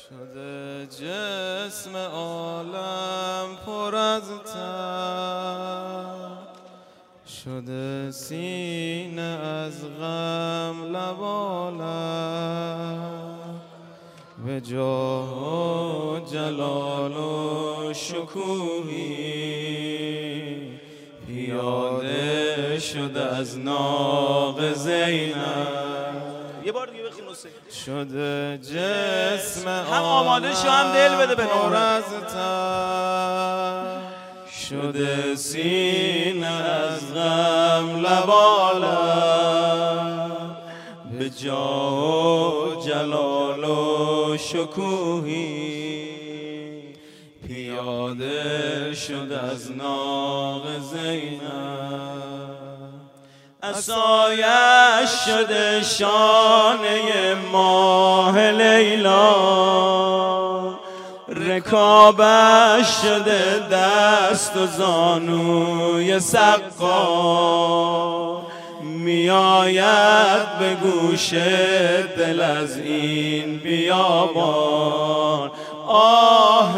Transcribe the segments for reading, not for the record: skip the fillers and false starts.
شده جسم عالم پر از تب، شده سینه از غم لبالب، به جاه و جلال و شکوهی پیاده شده از ناق زینب. یه بار دیگه بخون حسین. شده جسم هم آماده شو هم دل بده به نور. شده سینه از غم لبالب، به جاه و جلال و شکوهی پیاده شده از ناق زینب. عصایش شده شانه ماه لیلا، رکابش شده دست و زانوی سقا، میآید به گوش دل از این بیابان. آه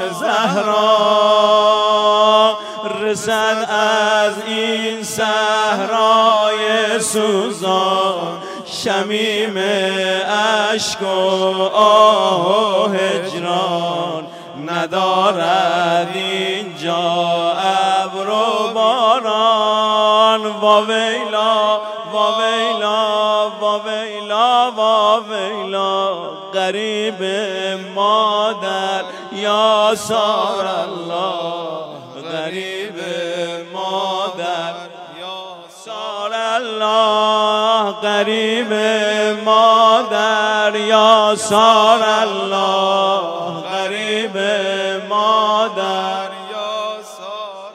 زهرا رسد از این صحرای سوزان، شمیم اشک و آه و هجران، ندارد اینجا ابر و باران. واویلا واویلا واویلا واویلا، غریب مادر یا سار الله، غریب مادر یا سار الله، غریب مادر یا سار الله، غریب مادر یا سار،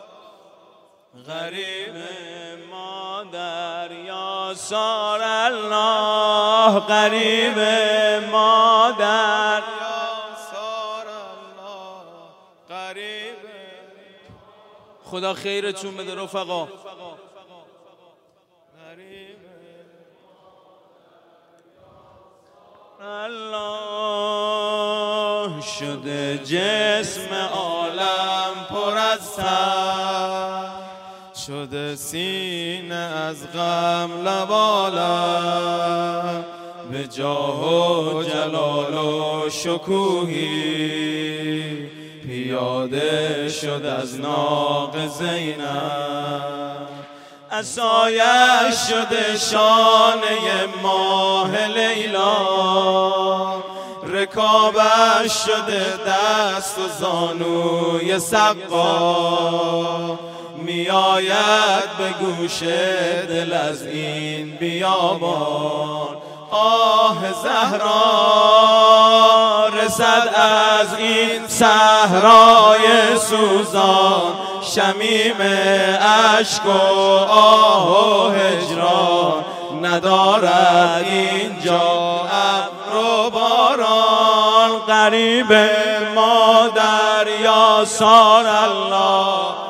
غریب مادر یا سار الله، غریب مادر یا سار الله، غریب. خدا خیرتون بده رفقا. الله شده جسم عالم پر از تب، شده سینه از غم لبالب، به جاه و جلال و شکوهی پیاده شد از ناق زینب. عصایش شده شانه ماه لیلا، رکابش شده دست و زانوی سقا، میآید به گوش دل از این بیابان. آه زهرا رسد از این صحرای سوزان، شمیم اشک و آه و هجران، ندارد اینجا ابر و باران. غریب مادر یا سار الله،